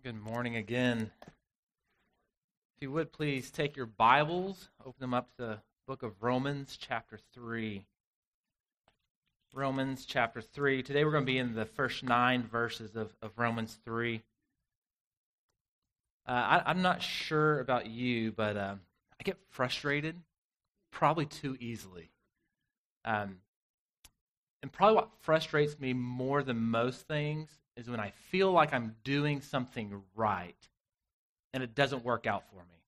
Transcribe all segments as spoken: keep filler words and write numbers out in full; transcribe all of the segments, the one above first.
Good morning again. If you would please take your Bibles, open them up to the book of Romans chapter three. Romans chapter three. Today we're going to be in the first nine verses of, of Romans three. Uh, I, I'm not sure about you, but um, I get frustrated probably too easily. Um, and probably what frustrates me more than most things is when I feel like I'm doing something right and it doesn't work out for me.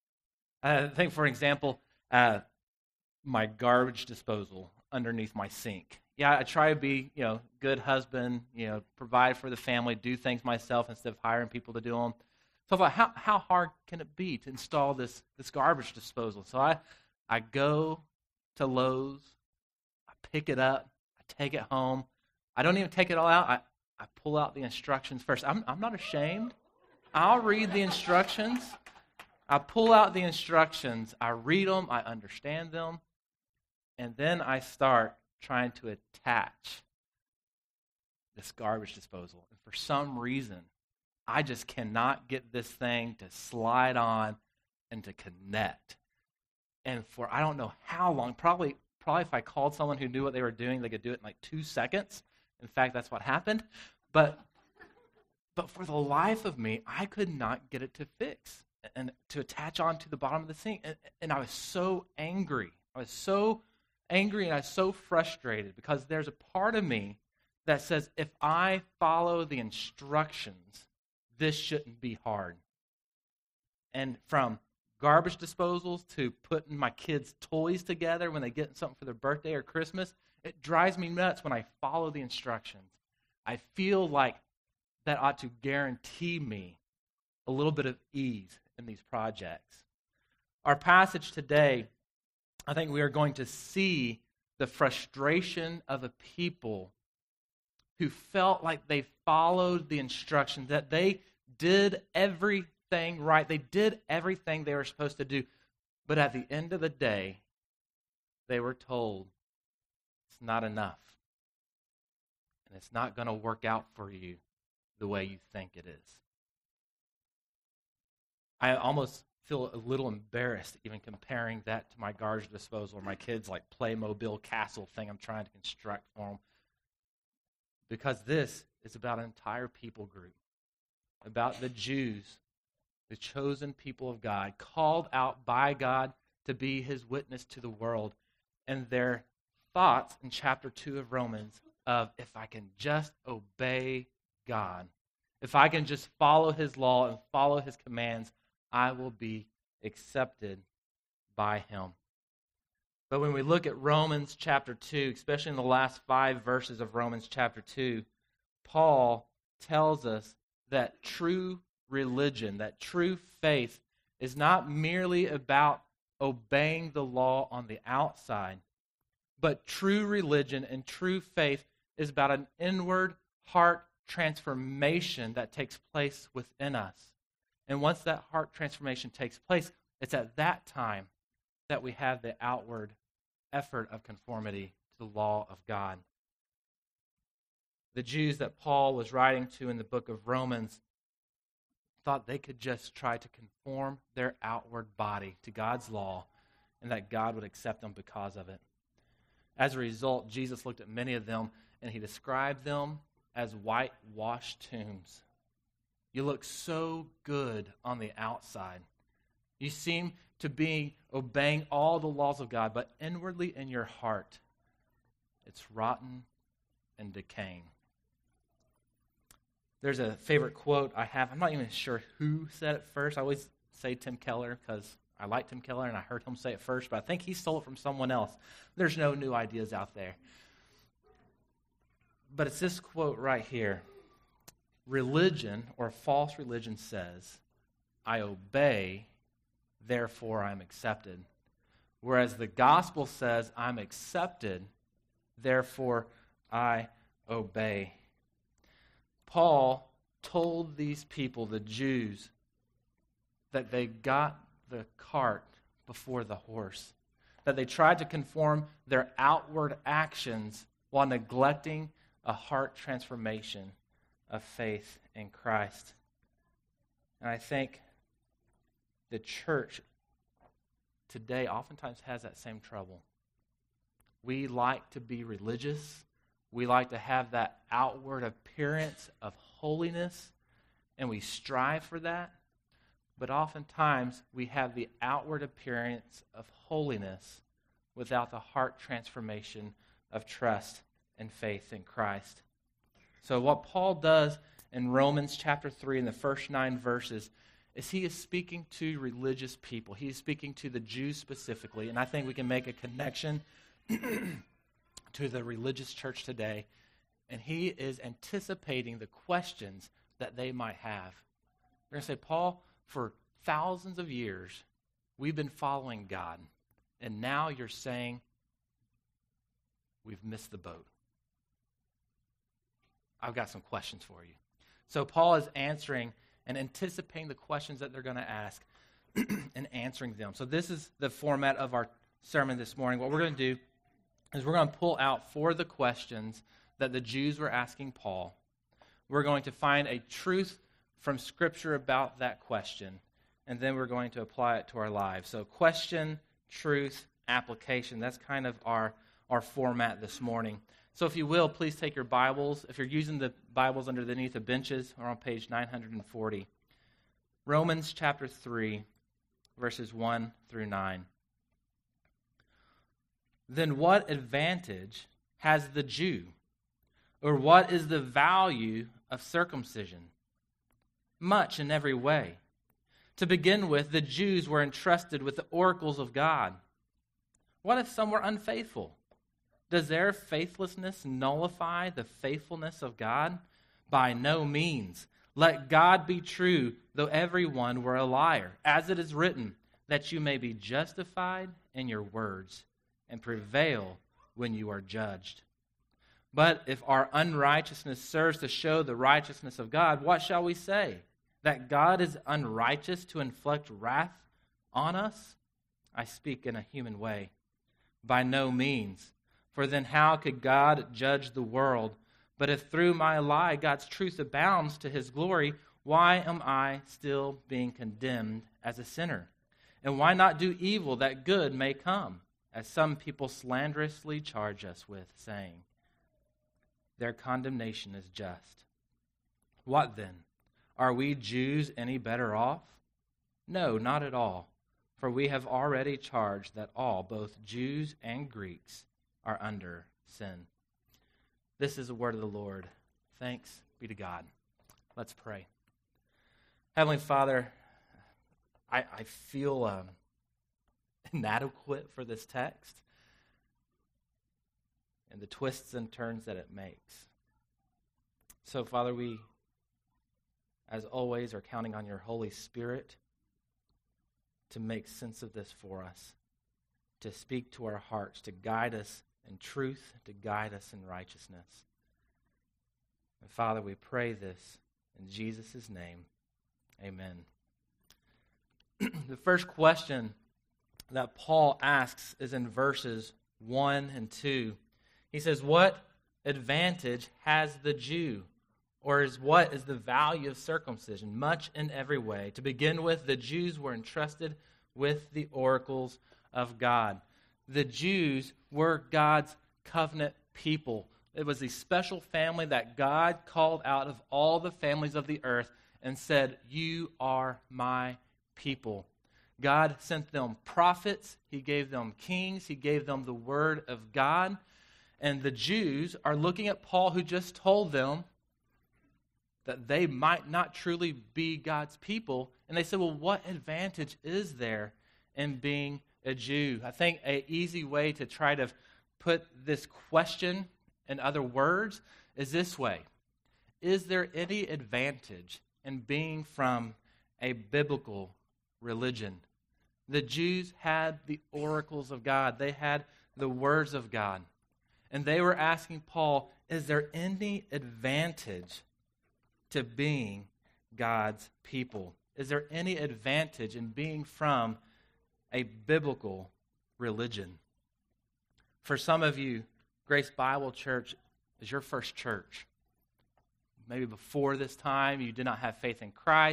I think, for example, uh, my garbage disposal underneath my sink. Yeah, I try to be, you know, good husband, you know, provide for the family, do things myself instead of hiring people to do them. So I thought, how how hard can it be to install this this garbage disposal? So I I go to Lowe's, I pick it up, I take it home. I don't even take it all out. I I pull out the instructions first. I'm, I'm not ashamed. I'll read the instructions. I pull out the instructions. I read them. I understand them. And then I start trying to attach this garbage disposal. And for some reason, I just cannot get this thing to slide on and to connect. And for I don't know how long, probably, probably if I called someone who knew what they were doing, they could do it in like two seconds. In fact, that's what happened. But but for the life of me, I could not get it to fix and to attach onto the bottom of the sink. And, and I was so angry. I was so angry and I was so frustrated because there's a part of me that says if I follow the instructions, this shouldn't be hard. And from garbage disposals to putting my kids' toys together when they get something for their birthday or Christmas, it drives me nuts when I follow the instructions. I feel like that ought to guarantee me a little bit of ease in these projects. Our passage today, I think we are going to see the frustration of a people who felt like they followed the instructions, that they did everything right. They did everything they were supposed to do. But at the end of the day, they were told, it's not enough. And it's not going to work out for you the way you think it is. I almost feel a little embarrassed even comparing that to my garbage disposal or my kids' like Playmobil castle thing I'm trying to construct for them. Because this is about an entire people group, about the Jews, the chosen people of God, called out by God to be his witness to the world, and their thoughts in chapter two of Romans of if I can just obey God, if I can just follow his law and follow his commands, I will be accepted by him. But when we look at Romans chapter two, especially in the last five verses of Romans chapter two, Paul tells us that true religion, that true faith, is not merely about obeying the law on the outside, but true religion and true faith is about an inward heart transformation that takes place within us. And once that heart transformation takes place, it's at that time that we have the outward effort of conformity to the law of God. The Jews that Paul was writing to in the book of Romans thought they could just try to conform their outward body to God's law and that God would accept them because of it. As a result, Jesus looked at many of them and he described them as whitewashed tombs. You look so good on the outside. You seem to be obeying all the laws of God, but inwardly in your heart, it's rotten and decaying. There's a favorite quote I have. I'm not even sure who said it first. I always say Tim Keller because I like Tim Keller and I heard him say it first, but I think he stole it from someone else. There's no new ideas out there. But it's this quote right here. Religion, or false religion, says, I obey, therefore I'm accepted. Whereas the gospel says, I'm accepted, therefore I obey. Paul told these people, the Jews, that they got the cart before the horse, that they tried to conform their outward actions while neglecting a heart transformation of faith in Christ. And I think the church today oftentimes has that same trouble. We like to be religious. We like to have that outward appearance of holiness, and we strive for that. But oftentimes, we have the outward appearance of holiness without the heart transformation of trust and faith in Christ. So what Paul does in Romans chapter three, in the first nine verses, is he is speaking to religious people. He is speaking to the Jews specifically, and I think we can make a connection to the religious church today, and he is anticipating the questions that they might have. We're going to say, Paul, for thousands of years, we've been following God, and now you're saying we've missed the boat. I've got some questions for you. So Paul is answering and anticipating the questions that they're going to ask and answering them. So this is the format of our sermon this morning. What we're going to do is we're going to pull out four of the questions that the Jews were asking Paul. We're going to find a truth from Scripture about that question, and then we're going to apply it to our lives. So question, truth, application. That's kind of our, our format this morning. So if you will, please take your Bibles. If you're using the Bibles underneath the benches, or on page nine forty. Romans chapter three, verses one through nine. Then what advantage has the Jew? Or what is the value of circumcision? Much in every way. To begin with, the Jews were entrusted with the oracles of God. What if some were unfaithful? Does their faithlessness nullify the faithfulness of God? By no means. Let God be true, though everyone were a liar, as it is written, that you may be justified in your words and prevail when you are judged. But if our unrighteousness serves to show the righteousness of God, what shall we say? That God is unrighteous to inflict wrath on us? I speak in a human way. By no means. For then how could God judge the world? But if through my lie God's truth abounds to his glory, why am I still being condemned as a sinner? And why not do evil that good may come, as some people slanderously charge us with, saying, their condemnation is just. What then? Are we Jews any better off? No, not at all. For we have already charged that all, both Jews and Greeks, are under sin. This is the word of the Lord. Thanks be to God. Let's pray. Heavenly Father, I, I feel um, inadequate for this text and the twists and turns that it makes. So, Father, we, as always, are counting on your Holy Spirit to make sense of this for us, to speak to our hearts, to guide us in truth, to guide us in righteousness. And Father, we pray this in Jesus' name. Amen. The first question that Paul asks is in verses one and two. He says, what advantage has the Jew? Or is what is the value of circumcision? Much in every way. To begin with, the Jews were entrusted with the oracles of God. The Jews were God's covenant people. It was a special family that God called out of all the families of the earth and said, you are my people. God sent them prophets. He gave them kings. He gave them the word of God. And the Jews are looking at Paul, who just told them that they might not truly be God's people. And they said, well, what advantage is there in being a Jew? I think an easy way to try to put this question in other words is this way. Is there any advantage in being from a biblical religion? The Jews had the oracles of God. They had the words of God. And they were asking Paul, is there any advantage to being God's people? Is there any advantage in being from a biblical religion? For some of you, Grace Bible Church is your first church. Maybe before this time, you did not have faith in Christ.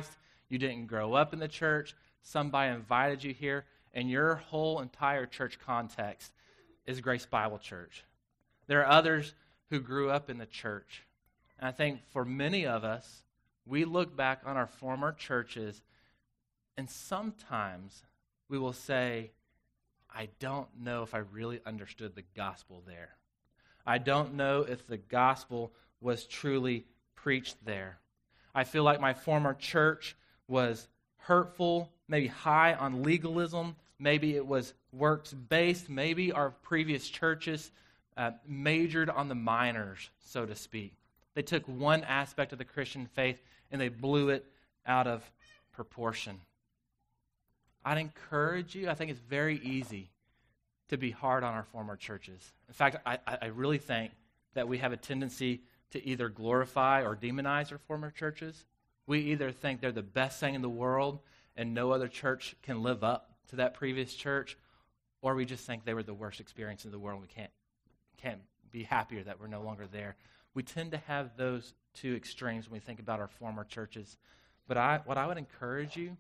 You didn't grow up in the church. Somebody invited you here, and your whole entire church context is Grace Bible Church. There are others who grew up in the church. And I think for many of us, we look back on our former churches, and sometimes we will say, I don't know if I really understood the gospel there. I don't know if the gospel was truly preached there. I feel like my former church was hurtful, maybe high on legalism. Maybe it was works-based. Maybe our previous churches uh, majored on the minors, so to speak. They took one aspect of the Christian faith and they blew it out of proportion. I'd encourage you, I think it's very easy to be hard on our former churches. In fact, I, I really think that we have a tendency to either glorify or demonize our former churches. We either think they're the best thing in the world and no other church can live up to that previous church, or we just think they were the worst experience in the world and we can't, can't be happier that we're no longer there. We tend to have those two extremes when we think about our former churches. But I, what I would encourage you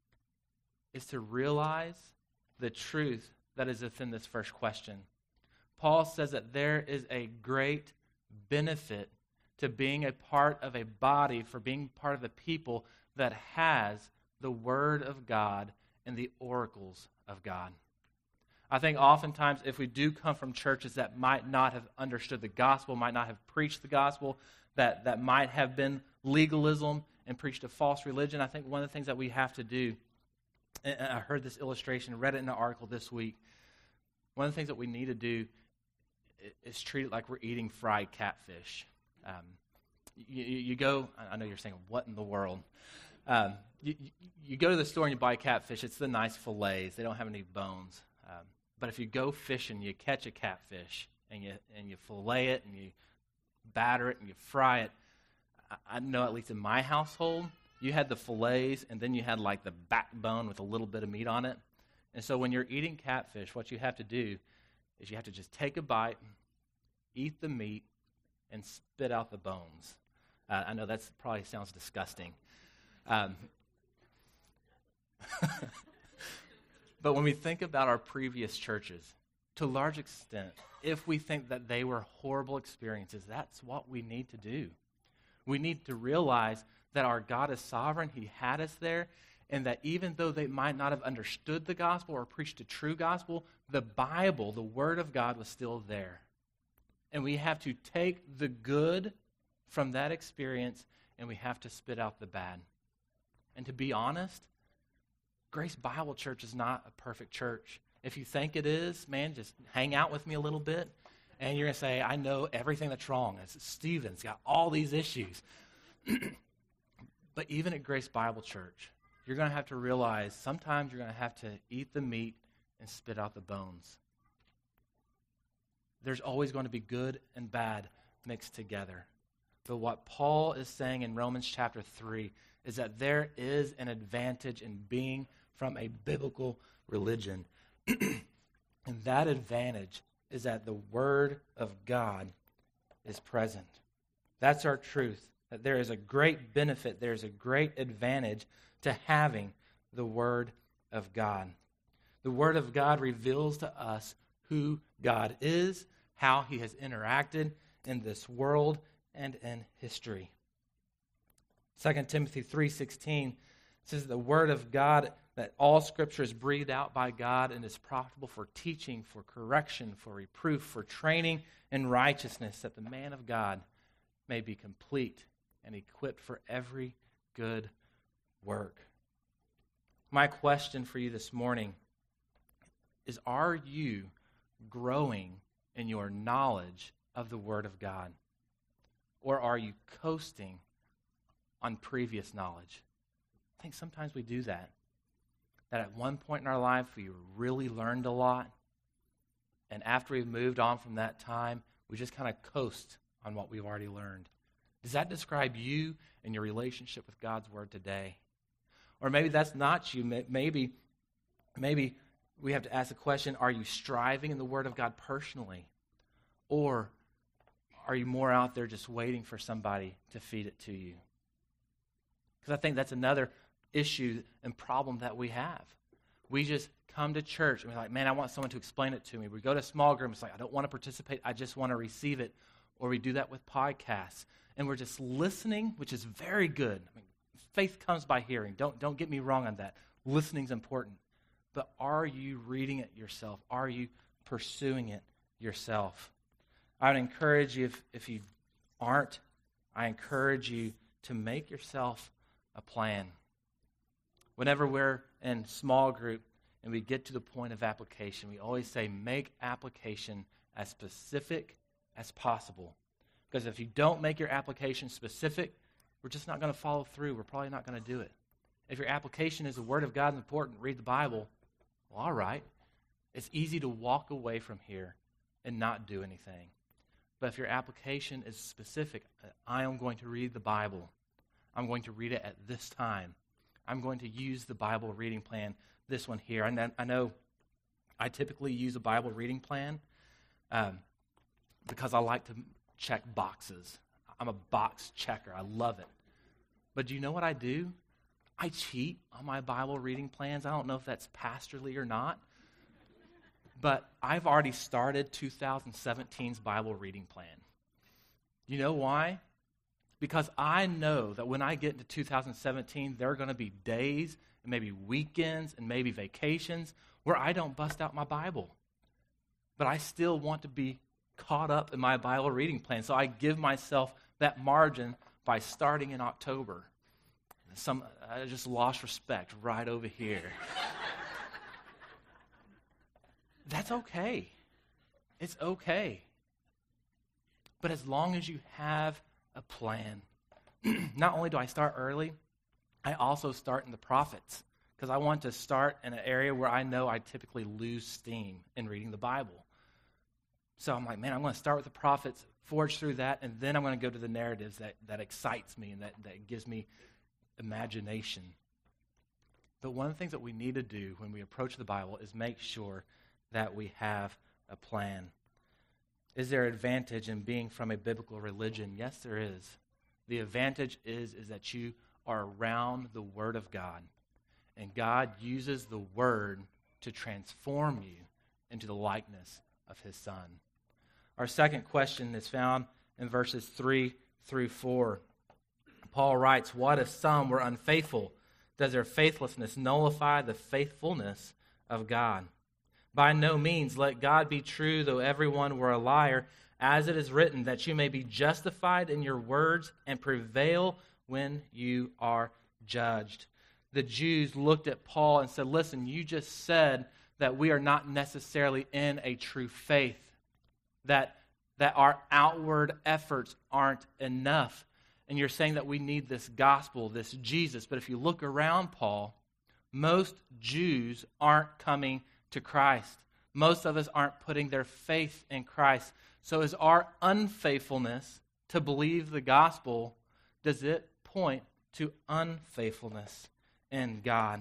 is to realize the truth that is within this first question. Paul says that there is a great benefit to being a part of a body, for being part of a people that has the Word of God and the oracles of God. I think oftentimes if we do come from churches that might not have understood the gospel, might not have preached the gospel, that, that might have been legalism and preached a false religion, I think one of the things that we have to do, and I heard this illustration, read it in an article this week, one of the things that we need to do is treat it like we're eating fried catfish. Um, you, you go, I know you're saying, what in the world? Um, you, you go to the store and you buy catfish. It's the nice fillets. They don't have any bones. Um, but if you go fishing, you catch a catfish and you and you fillet it and you batter it and you fry it. I, I know at least in my household, you had the fillets and then you had like the backbone with a little bit of meat on it. And so when you're eating catfish, what you have to do is you have to just take a bite, eat the meat, and spit out the bones. Uh, I know that probably sounds disgusting. Um, but when we think about our previous churches, to a large extent, if we think that they were horrible experiences, that's what we need to do. We need to realize that our God is sovereign. He had us there. And that even though they might not have understood the gospel or preached a true gospel, the Bible, the Word of God, was still there. And we have to take the good from that experience and we have to spit out the bad. And to be honest, Grace Bible Church is not a perfect church. If you think it is, man, just hang out with me a little bit and you're going to say, I know everything that's wrong. Stephen's got all these issues. But even at Grace Bible Church, you're going to have to realize sometimes you're going to have to eat the meat and spit out the bones. There's always going to be good and bad mixed together. But what Paul is saying in Romans chapter three is that there is an advantage in being from a biblical religion. And that advantage is that the Word of God is present. That's our truth, that there is a great benefit, there is a great advantage to having the Word of God. The Word of God reveals to us who God is, how He has interacted in this world and in history. Second Timothy three sixteen says the Word of God, that all Scripture is breathed out by God and is profitable for teaching, for correction, for reproof, for training in righteousness, that the man of God may be complete and equipped for every good work. My question for you this morning is, are you growing in your knowledge of the Word of God? Or are you coasting on previous knowledge? I think sometimes we do that. That at one point in our life we really learned a lot, and after we've moved on from that time, we just kind of coast on what we've already learned. Does that describe you and your relationship with God's Word today? Or maybe that's not you. Maybe, maybe we have to ask the question, are you striving in the Word of God personally? Or are you more out there just waiting for somebody to feed it to you? Because I think that's another issue and problem that we have. We just come to church and we're like, man, I want someone to explain it to me. We go to a small group, it's like, I don't want to participate, I just want to receive it. Or we do that with podcasts. And we're just listening, which is very good. I mean, faith comes by hearing. Don't, don't get me wrong on that. Listening's important. But are you reading it yourself? Are you pursuing it yourself? I would encourage you, if, if you aren't, I encourage you to make yourself a plan. Whenever we're in small group and we get to the point of application, we always say make application as specific as possible. Because if you don't make your application specific, we're just not going to follow through. We're probably not going to do it. If your application is the Word of God is important, read the Bible, well, all right. It's easy to walk away from here and not do anything. But if your application is specific, I am going to read the Bible. I'm going to read it at this time. I'm going to use the Bible reading plan, this one here. And I know I typically use a Bible reading plan um, because I like to check boxes. I'm a box checker. I love it. But do you know what I do? I cheat on my Bible reading plans. I don't know if that's pastorly or not. But I've already started twenty seventeen's Bible reading plan. You know why? Because I know that when I get into two thousand seventeen, there are going to be days and maybe weekends and maybe vacations where I don't bust out my Bible. But I still want to be caught up in my Bible reading plan. So I give myself that margin by starting in October. Some I just lost respect right over here. That's okay. It's okay. But as long as you have a plan, not only do I start early, I also start in the prophets because I want to start in an area where I know I typically lose steam in reading the Bible. So I'm like, man, I'm going to start with the prophets, forge through that, and then I'm going to go to the narratives that, that excites me and that, that gives me imagination. But one of the things that we need to do when we approach the Bible is make sure that we have a plan. Is there advantage in being from a biblical religion? Yes, there is. The advantage is, is that you are around the Word of God. And God uses the Word to transform you into the likeness of His Son. Our second question is found in verses three through four. Paul writes, "What if some were unfaithful? Does their faithlessness nullify the faithfulness of God? By no means, let God be true, though everyone were a liar, as it is written, that you may be justified in your words and prevail when you are judged." The Jews looked at Paul and said, listen, you just said that we are not necessarily in a true faith, that, that our outward efforts aren't enough. And you're saying that we need this gospel, this Jesus. But if you look around, Paul, most Jews aren't coming to Christ. Most of us aren't putting their faith in Christ. So is our unfaithfulness to believe the gospel, does it point to unfaithfulness in God?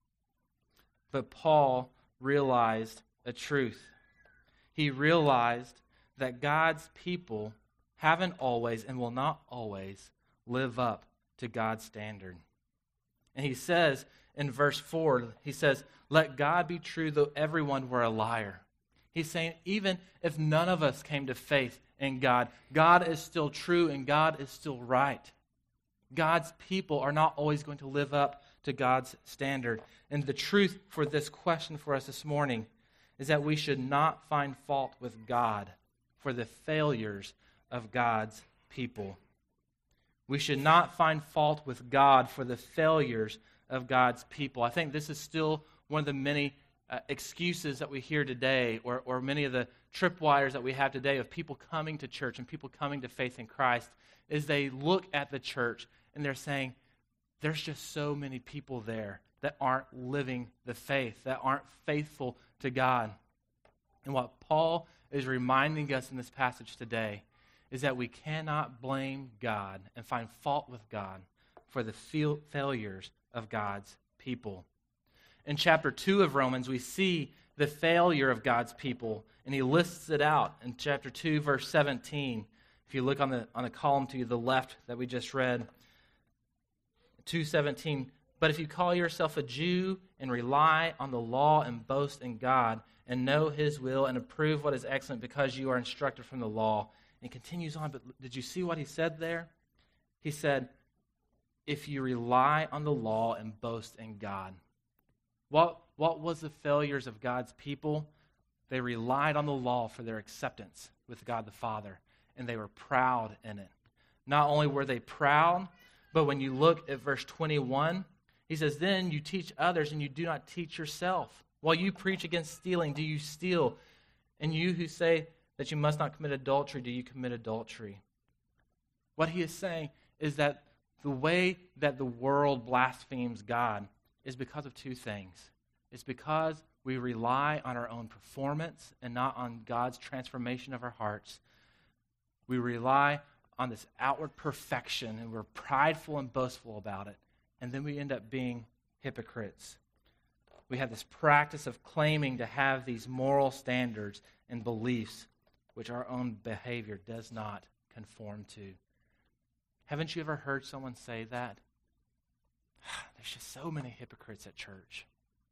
But Paul realized a truth. He realized that God's people haven't always and will not always live up to God's standard. And he says in verse four, he says, "Let God be true, though everyone were a liar." He's saying even if none of us came to faith in God, God is still true and God is still right. God's people are not always going to live up to God's standard. And the truth for this question for us this morning is that we should not find fault with God for the failures of God's people. We should not find fault with God for the failures of God's people. I think this is still one of the many uh, excuses that we hear today, or, or many of the tripwires that we have today of people coming to church and people coming to faith in Christ, is they look at the church and they're saying, there's just so many people there that aren't living the faith, that aren't faithful to God. And what Paul is reminding us in this passage today is that we cannot blame God and find fault with God for the fail- failures of God's people. In chapter two of Romans, we see the failure of God's people, and he lists it out in chapter two, verse seventeen. If you look on the on the column to the left that we just read, two seventeen, But if you call yourself a Jew and rely on the law and boast in God and know his will and approve what is excellent because you are instructed from the law. And it continues on, but did you see what he said there? He said, if you rely on the law and boast in God. What, what was the failures of God's people? They relied on the law for their acceptance with God the Father, and they were proud in it. Not only were they proud, but when you look at verse twenty-one, he says, then you teach others and you do not teach yourself. While you preach against stealing, do you steal? And you who say that you must not commit adultery, do you commit adultery? What he is saying is that the way that the world blasphemes God is because of two things. It's because we rely on our own performance and not on God's transformation of our hearts. We rely on this outward perfection, and we're prideful and boastful about it. And then we end up being hypocrites. We have this practice of claiming to have these moral standards and beliefs which our own behavior does not conform to. Haven't you ever heard someone say that? There's just so many hypocrites at church.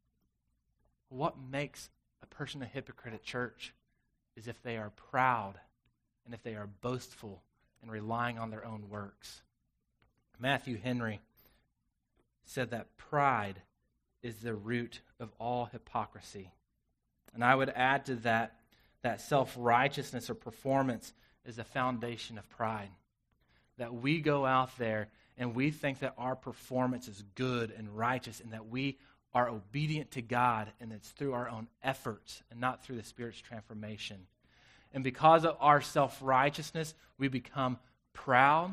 What makes a person a hypocrite at church is if they are proud and if they are boastful and relying on their own works. Matthew Henry said that pride is the root of all hypocrisy. And I would add to that that self-righteousness or performance is the foundation of pride. That we go out there and we think that our performance is good and righteous and that we are obedient to God, and it's through our own efforts and not through the Spirit's transformation. And because of our self-righteousness, we become proud.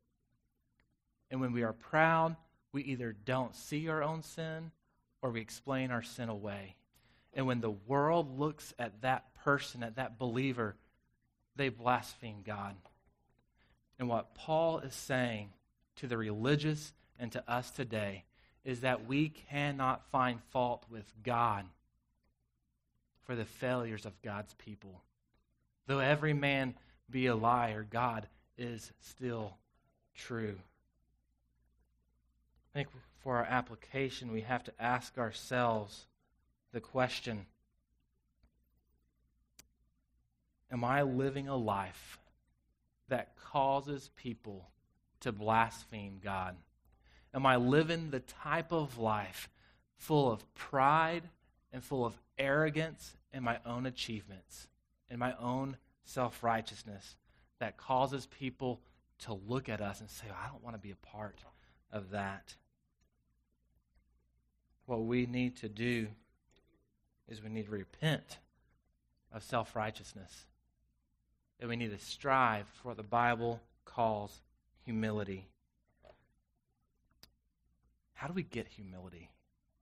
And when we are proud, we either don't see our own sin or we explain our sin away. And when the world looks at that person, at that believer, they blaspheme God. And what Paul is saying to the religious and to us today is that we cannot find fault with God for the failures of God's people. Though every man be a liar, God is still true. I think for our application, we have to ask ourselves the question, am I living a life that causes people to blaspheme God? Am I living the type of life full of pride and full of arrogance in my own achievements, in my own self-righteousness, that causes people to look at us and say, I don't want to be a part of that? What we need to do is we need to repent of self-righteousness. And we need to strive for what the Bible calls humility. How do we get humility?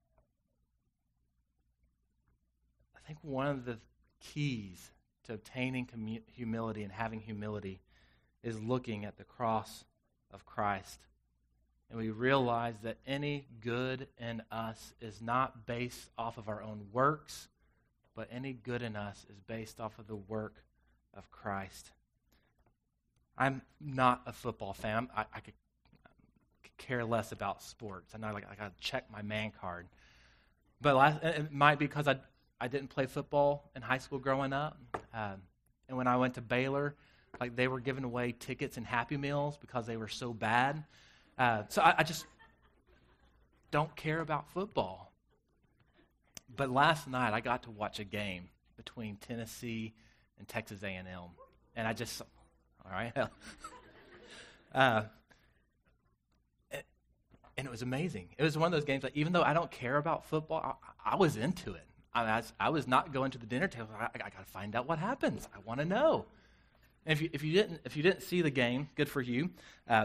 I think one of the keys to obtaining commu- humility and having humility is looking at the cross of Christ. And we realize that any good in us is not based off of our own works, but any good in us is based off of the work of Christ. I'm not a football fan. I, I could care less about sports. I know like, I got to check my man card. But last, it might be because I, I didn't play football in high school growing up. Um, and when I went to Baylor, like they were giving away tickets and Happy Meals because they were so bad. Uh, so I, I just don't care about football. But last night I got to watch a game between Tennessee and Texas A and M. And I just, all right. uh, and it was amazing. It was one of those games that even though I don't care about football, I, I was into it. I, I, was, I was not going to the dinner table. I, I got to find out what happens. I want to know. And if you, if you didn't if you didn't see the game, good for you. Uh,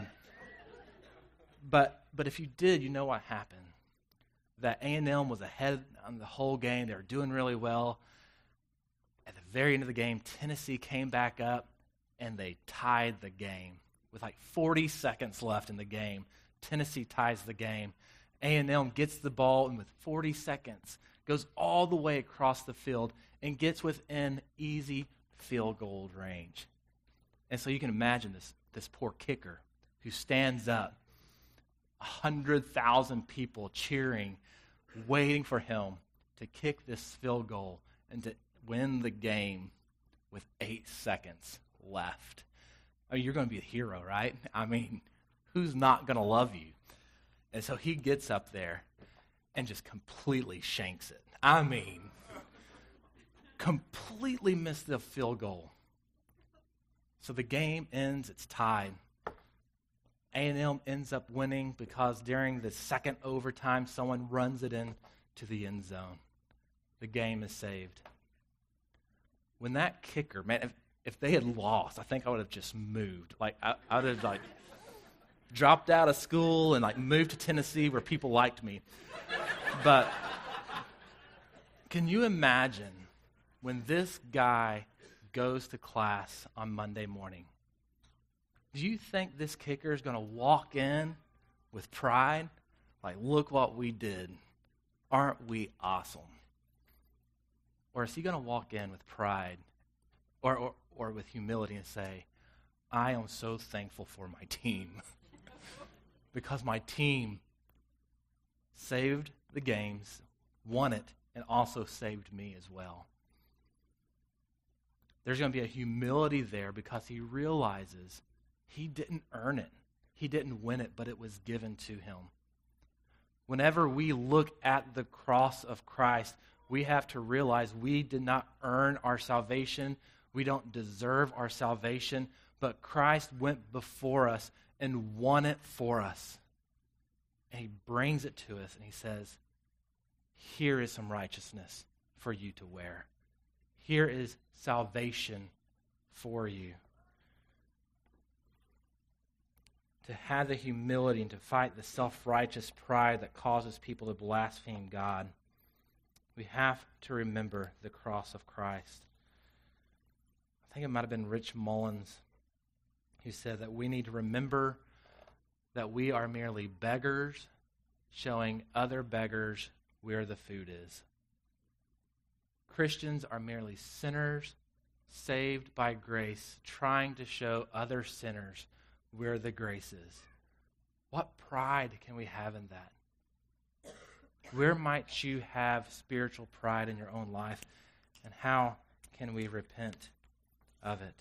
but but if you did, you know what happened. That A and M was ahead on the whole game. They were doing really well. At the very end of the game, Tennessee came back up, and they tied the game. With like forty seconds left in the game, Tennessee ties the game. A and M gets the ball, and with forty seconds, goes all the way across the field and gets within easy field goal range. And so you can imagine this, this poor kicker who stands up. one hundred thousand people cheering, waiting for him to kick this field goal and to win the game with eight seconds left. I mean, you're going to be a hero, right? I mean, who's not going to love you? And so he gets up there and just completely shanks it. I mean, completely missed the field goal. So the game ends, it's tied. A and M ends up winning because during the second overtime, someone runs it in to the end zone. The game is saved. When that kicker, man, if, if they had lost, I think I would have just moved. Like, I, I would have, like, dropped out of school and, like, moved to Tennessee where people liked me. But can you imagine when this guy goes to class on Monday morning? Do you think this kicker is going to walk in with pride? Like, look what we did. Aren't we awesome? Or is he going to walk in with pride or, or, or with humility and say, I am so thankful for my team because my team saved the games, won it, and also saved me as well. There's going to be a humility there because he realizes he didn't earn it. He didn't win it, but it was given to him. Whenever we look at the cross of Christ, we have to realize we did not earn our salvation. We don't deserve our salvation, but Christ went before us and won it for us. And he brings it to us and he says, here is some righteousness for you to wear. Here is salvation for you. To have the humility and to fight the self-righteous pride that causes people to blaspheme God, we have to remember the cross of Christ. I think it might have been Rich Mullins who said that we need to remember that we are merely beggars showing other beggars where the food is. Christians are merely sinners saved by grace, trying to show other sinners where the grace is. What pride can we have in that? Where might you have spiritual pride in your own life, and how can we repent of it?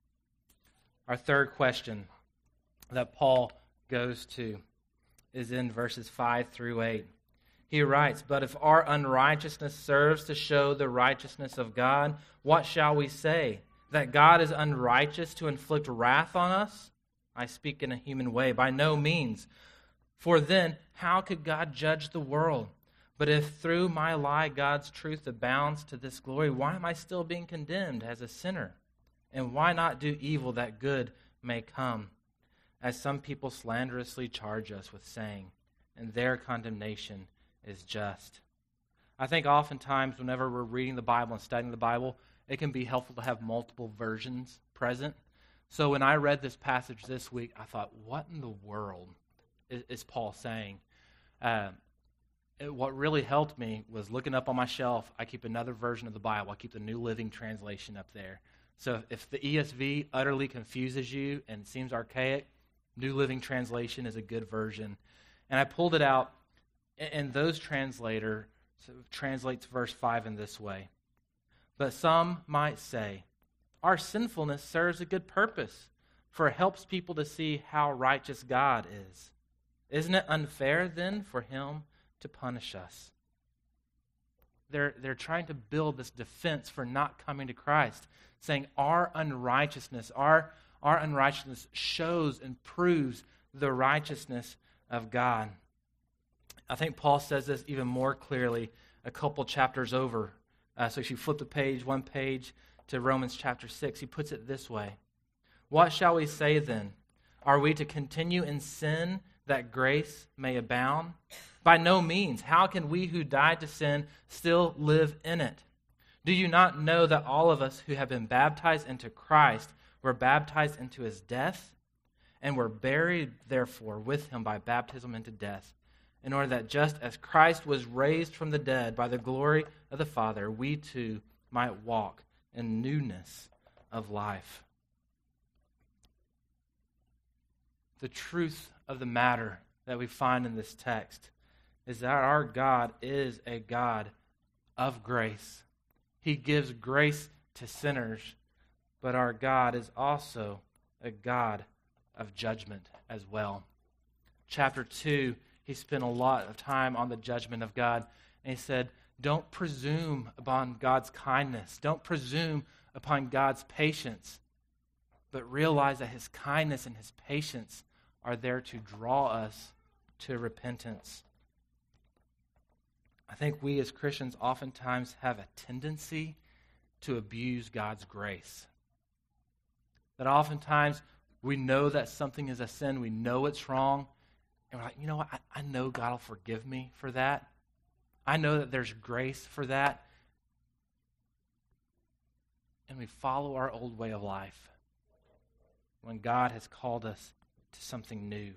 Our third question that Paul goes to is in verses five through eight. He writes, but if our unrighteousness serves to show the righteousness of God, what shall we say? That God is unrighteous to inflict wrath on us? I speak in a human way. By no means. For then, how could God judge the world? But if through my lie God's truth abounds to this glory, why am I still being condemned as a sinner? And why not do evil that good may come? As some people slanderously charge us with saying, and their condemnation is just. I think oftentimes whenever we're reading the Bible and studying the Bible, it can be helpful to have multiple versions present. So when I read this passage this week, I thought, what in the world is, is Paul saying? Uh, it, what really helped me was looking up on my shelf. I keep another version of the Bible. I keep the New Living Translation up there. So if the E S V utterly confuses you and seems archaic, New Living Translation is a good version. And I pulled it out, and those translator so translates verse five in this way. But some might say, our sinfulness serves a good purpose, for it helps people to see how righteous God is. Isn't it unfair, then, for him to punish us? They're, they're trying to build this defense for not coming to Christ, saying our unrighteousness, our, our unrighteousness shows and proves the righteousness of God. I think Paul says this even more clearly a couple chapters over. Uh, so if you flip the page, one page, to Romans chapter six, he puts it this way. What shall we say then? Are we to continue in sin that grace may abound? By no means. How can we who died to sin still live in it? Do you not know that all of us who have been baptized into Christ were baptized into his death, and were buried therefore with him by baptism into death, in order that just as Christ was raised from the dead by the glory of the Father, we too might walk in newness of life. The truth of the matter that we find in this text is that our God is a God of grace. He gives grace to sinners, but our God is also a God of judgment as well. Chapter two, he spent a lot of time on the judgment of God, and he said, don't presume upon God's kindness. Don't presume upon God's patience, but realize that his kindness and his patience are there to draw us to repentance. I think we as Christians oftentimes have a tendency to abuse God's grace. That oftentimes we know that something is a sin, we know it's wrong, and we're like, you know what, I, I know God will forgive me for that. I know that there's grace for that. And we follow our old way of life when God has called us to something new.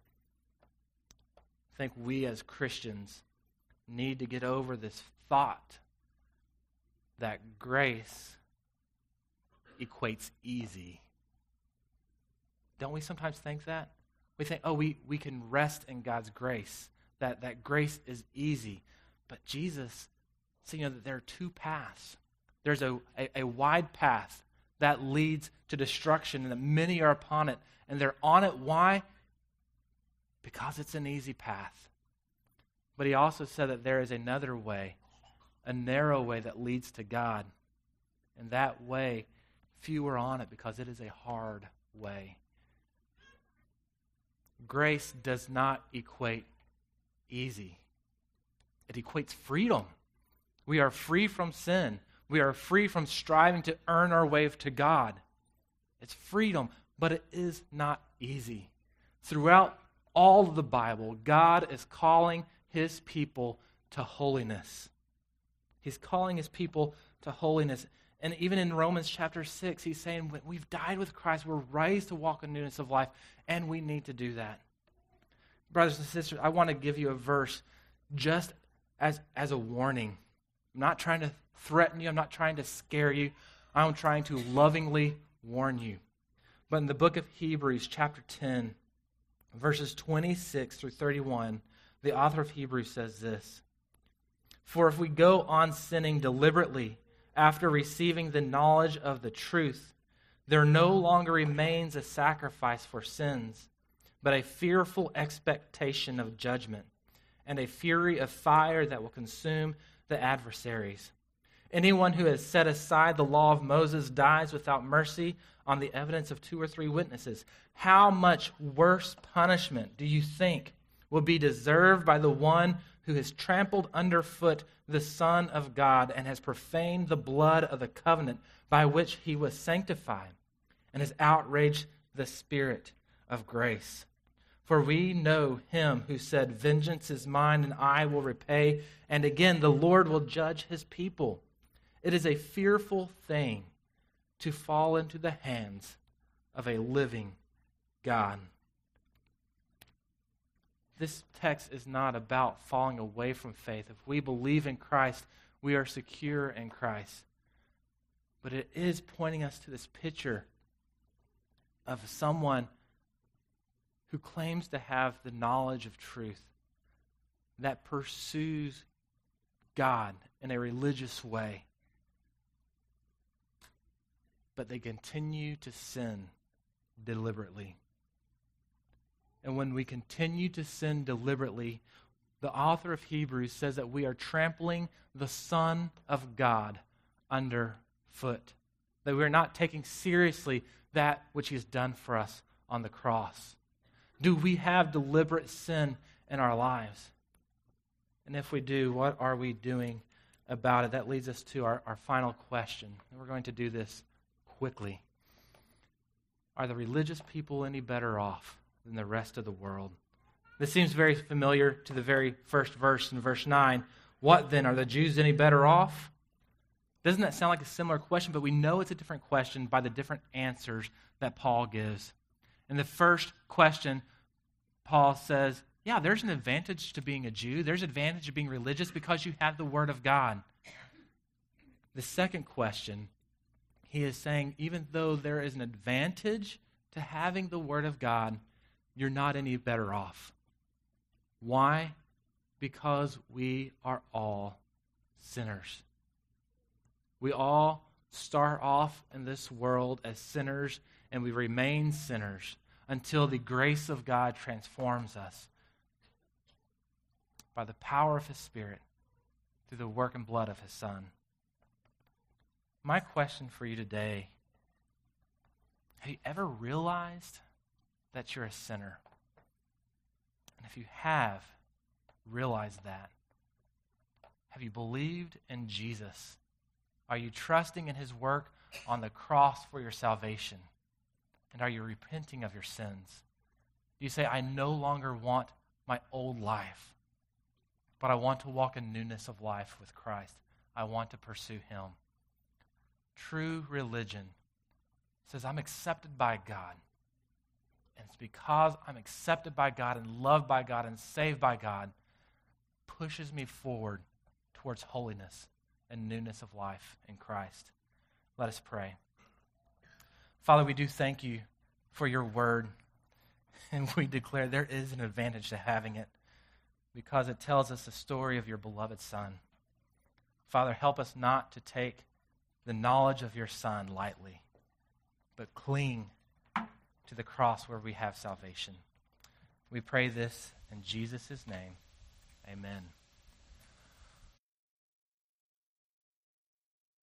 I think we as Christians need to get over this thought that grace equates easy. Don't we sometimes think that? We think, oh, we, we can rest in God's grace, that, that grace is easy. But Jesus said, you know, that there are two paths. There's a, a, a wide path that leads to destruction, and that many are upon it. And they're on it. Why? Because it's an easy path. But he also said that there is another way, a narrow way that leads to God. And that way, few are on it because it is a hard way. Grace does not equate easy. It equates freedom. We are free from sin. We are free from striving to earn our way to God. It's freedom, but it is not easy. Throughout all of the Bible, God is calling his people to holiness. He's calling his people to holiness. And even in Romans chapter six, he's saying, when we've died with Christ, we're raised to walk in newness of life, and we need to do that. Brothers and sisters, I want to give you a verse just as, as a warning. I'm not trying to threaten you. I'm not trying to scare you. I'm trying to lovingly warn you. But in the book of Hebrews, chapter ten, verses twenty-six through thirty-one, the author of Hebrews says this: For if we go on sinning deliberately after receiving the knowledge of the truth, there no longer remains a sacrifice for sins, but a fearful expectation of judgment and a fury of fire that will consume the adversaries. Anyone who has set aside the law of Moses dies without mercy on the evidence of two or three witnesses. How much worse punishment do you think will be deserved by the one who has trampled underfoot the Son of God and has profaned the blood of the covenant by which he was sanctified and has outraged the Spirit of grace? For we know him who said, vengeance is mine and I will repay. And again, the Lord will judge his people. It is a fearful thing to fall into the hands of a living God. This text is not about falling away from faith. If we believe in Christ, we are secure in Christ. But it is pointing us to this picture of someone who claims to have the knowledge of truth, that pursues God in a religious way, but they continue to sin deliberately. And when we continue to sin deliberately, the author of Hebrews says that we are trampling the Son of God underfoot, that we are not taking seriously that which he has done for us on the cross. Do we have deliberate sin in our lives? And if we do, what are we doing about it? That leads us to our, our final question. And we're going to do this quickly. Are the religious people any better off than the rest of the world? This seems very familiar to the very first verse in verse nine. What then? Are the Jews any better off? Doesn't that sound like a similar question? But we know it's a different question by the different answers that Paul gives. In the first question, Paul says, yeah, there's an advantage to being a Jew. There's an advantage to being religious because you have the Word of God. The second question, he is saying, even though there is an advantage to having the Word of God, you're not any better off. Why? Because we are all sinners. We all start off in this world as sinners, and we remain sinners until the grace of God transforms us by the power of His Spirit through the work and blood of His Son. My question for you today, have you ever realized that you're a sinner? And if you have realized that, have you believed in Jesus? Are you trusting in His work on the cross for your salvation? And are you repenting of your sins? Do you say, I no longer want my old life, but I want to walk in newness of life with Christ. I want to pursue Him. True religion says, I'm accepted by God. And it's because I'm accepted by God and loved by God and saved by God, pushes me forward towards holiness and newness of life in Christ. Let us pray. Father, we do thank you for your word, and we declare there is an advantage to having it because it tells us the story of your beloved Son. Father, help us not to take the knowledge of your Son lightly, but cling to the cross where we have salvation. We pray this in Jesus' name. Amen.